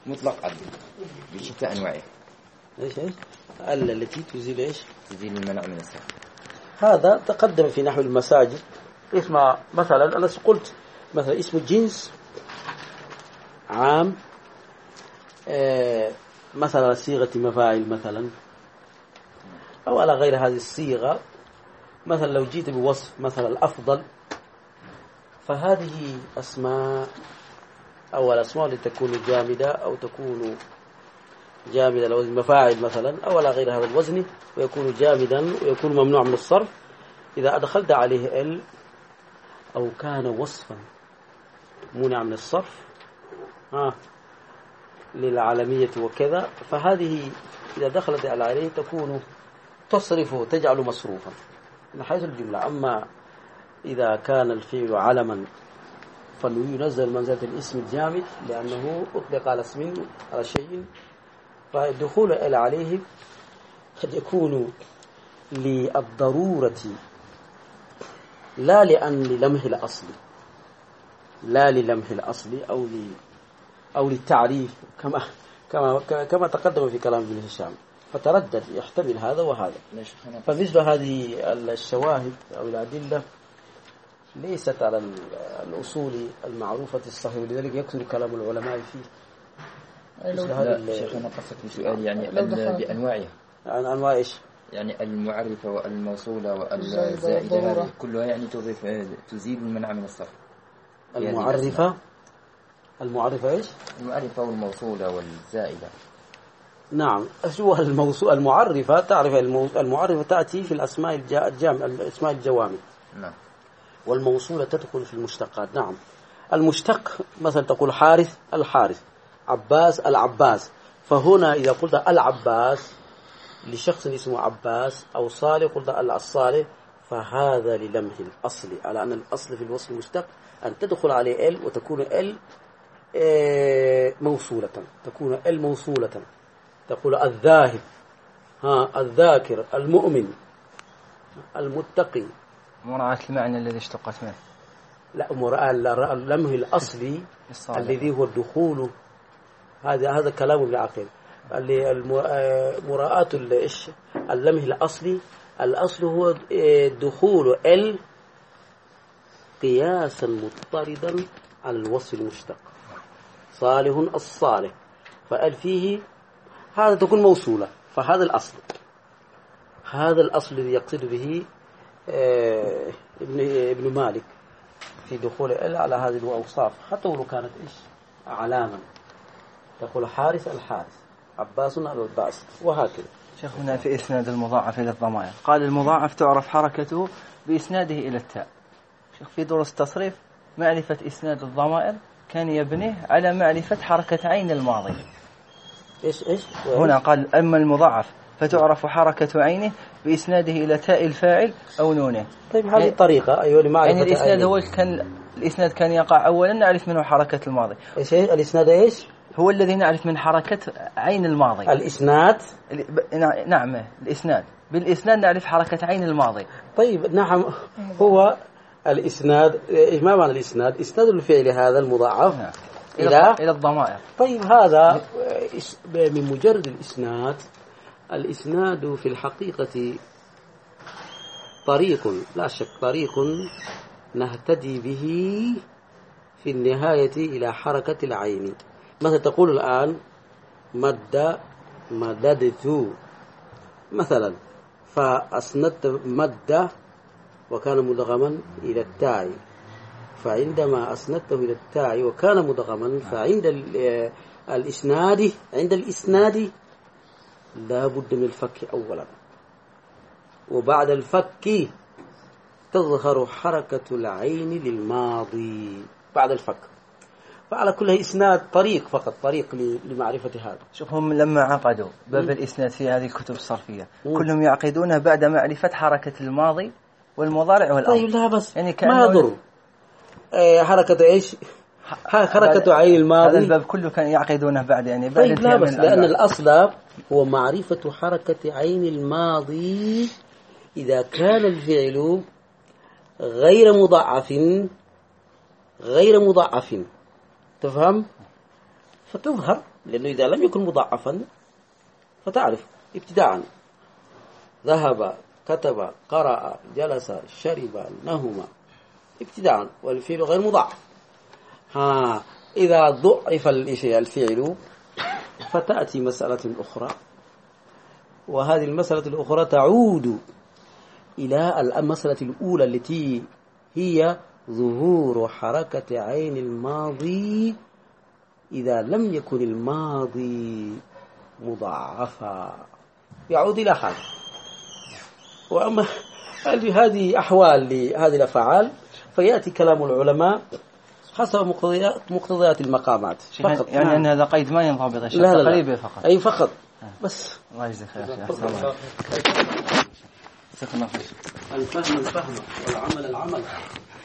مطلق ال بشتى أنواعه. إيش التي تزيل إيش؟ تزيل المنع من الصرف. هذا تقدم في نحو المساجد. اسمع مثلا أنا قلت مثلا اسم الجنس عام، مثلا صيغة مفاعل مثلا، أو على غير هذه الصيغة. مثلا لو جيت بوصف مثلا الأفضل، فهذه أسماء، أو الأسماء لتكون جامدة أو تكون جامدة لو مفاعل مثلا، أو على غير هذا الوزن، ويكون جامدا ويكون ممنوع من الصرف إذا أدخلت عليه ال، أو كان وصفا منع من الصرف للعالمية وكذا، فهذه إذا دخلت عليه تكون تصرف تجعل مصروفا من حيث الجملة. أما إذا كان الفعل علما فلينزل منزلة الاسم الجامد لأنه أطلق على اسم على شيء، فالدخول إلى عليه قد يكون للضرورة لا لأن للمح الأصلي، لا للمح الأصلي أو للتعريف كما تقدم في كلام ابن هشام، فتردد يحتمل هذا وهذا. فمثل هذه الشواهد أو الأدلة ليست على الأصول المعروفة الصحيحة، ولذلك يكثر كلام العلماء فيه. لا شيخنا قصدك بسؤال يعني بأنواعها، عن أنواع إيش؟ يعني المعرفة والموصولة والزائدة هذه كلها يعني تزيل المنع من الصرف. المعرفة إيش؟ المعرفة والموصولة والزائدة. نعم، شو المعرفة؟ تعرف المعرفة تأتي في الأسماء الأسماء الجوامع. نعم. والموصولة تدخل في المشتقات. نعم. المشتق مثلا تقول حارث الحارث، عباس العباس، فهنا إذا قلت العباس لشخص اسمه عباس، أو صالح قلت الصالح، فهذا للمح الأصل، على أن الأصل في الوصف المشتق أن تدخل عليه ال وتكون ال موصولة، تكون ال موصولة. تقول الذاهب، الذاكر، المؤمن، المتقي، مراعاة المعنى الذي اشتقت منه. لا، مراعاة اللمح الأصلي الذي هو الدخول. هذا كلام ابن عقيل. مراعاة اللمح الأصلي، الأصل هو دخول ال قياسا مضطردا على الوصف المشتق. صالح الصالح، فال فيه هذا تكون موصولة، فهذا الأصل. هذا الأصل الذي يقصد به ابن مالك في دخول ال على هذه الأوصاف، حتى ولو كانت إيش علاما. تقول حارس الحارس، عباس العباس، وهكذا. شيخنا في إسناد المضاعف إلى الضمائر قال المضاعف تعرف حركته بإسناده إلى التاء. شيخ في دروس التصريف معرفة إسناد الضمائر كان يبنيه على معرفة حركة عين الماضي. إيش هنا قال أما المضاعف فتعرف حركة عينه بإسناده إلى تاء الفاعل أو نونه. طيب هذه الطريقة أيوة لمعرفة يعني الإسناد هو الإسناد كان يقع أولا نعرف منه حركة الماضي. إيش الإسناد إيش؟ هو الذي نعرف من حركة عين الماضي. الإسناد؟ نعم الإسناد، بالإسناد نعرف حركة عين الماضي. طيب نعم، هو الإسناد. ما معنى الإسناد؟ إسناد الفعل هذا المضاعف إلى الضمائر. طيب هذا من مجرد الإسناد في الحقيقة طريق، لا شك طريق نهتدي به في النهاية إلى حركة العين. مثلا تقول الآن مددت مثلا، فأسندت مد وكان مدغما إلى التاء، فعندما أسندته إلى التاء وكان مدغما، فعند الإسناد لا بد من الفك أولا، وبعد الفك تظهر حركة العين للماضي بعد الفك. فعلى كل إسناد طريق، فقط طريق لمعرفة هذا. شوفهم لما عقدوا باب الإسناد في هذه الكتب الصرفية كلهم يعقدونه بعد معرفة حركة الماضي والمضارع والأمر. طيب لا بس يعني ما يضر حركة إيش؟ حركة عين الماضي. هذا الباب كله كان يعقدونه بعد يعني بعد. طيب لا بس لأن الأصل هو معرفة حركة عين الماضي إذا كان الفعل غير مضاعف. تفهم؟ فتظهر، لأنه إذا لم يكن مضاعفا فتعرف ابتداء. ذهب، كتب، قرأ، جلس، شرب، نهم، ابتداء، والفعل غير مضاعف. إذا ضعف الفعل فتأتي مسألة أخرى، وهذه المسألة الأخرى تعود إلى المسألة الأولى التي هي ظهور حركة عين الماضي إذا لم يكن الماضي مضاعفا، يعود إلى هذا. وأما هذه أحوال لهذه الأفعال فيأتي كلام العلماء حسب مقتضيات المقامات فقط. يعني أن هذا قيد ما ينضبط الشيء تقريبا فقط. أي فقط بس. الله يجزيك خير. الفهم والعمل